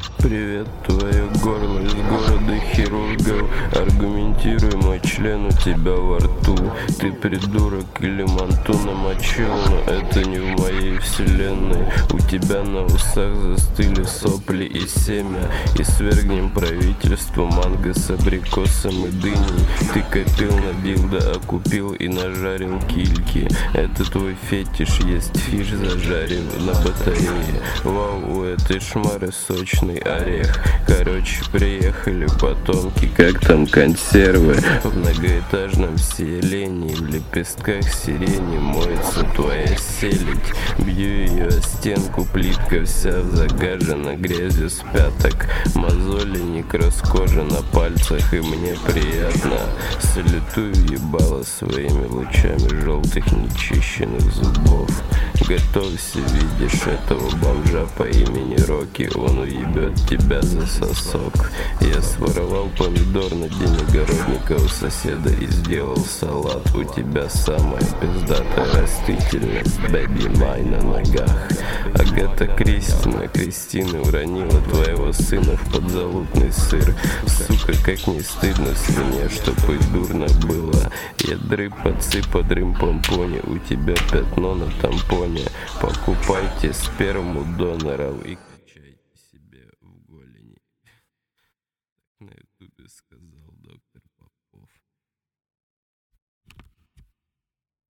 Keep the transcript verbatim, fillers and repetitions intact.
Привет, твое горло из города хирургов. Аргументируй, мой член у тебя во рту. Ты придурок или манту намочил, но это не в моей вселенной. У тебя на усах застыли сопли и семя. И свергнем правительство манго с абрикосом и дыней. Ты копил на дилдо, а купил и нажарил кильки. Это твой фетиш, есть фиш зажарив на батарее. Вау, у этой шмары сочный орех. Короче, приехали потомки, как там консервы. В многоэтажном селении, в лепестках сирени моется твоя селедь. Бью ее о стенку, плитка вся загажена грязью с пяток. Мозоли, некроз кожи на пальцах, и мне приятно. Салютую ебало своими лучами желтых нечищенных зубов. Готовься, видишь этого бомжа по имени Рокки, он уебет тебя за сосок. Я своровал помидор на день огородника у соседа и сделал салат. У тебя самая пиздатая растительность, бэби май на ногах. Агата Кристи на Кристины уронила твоего сына в подзалупный сыр. Сука, как не стыдно свинья, чтоб и дурно было. Ядры подсыпа дрым помпони, у тебя пятно на тампоне. Покупайте сперму доноров и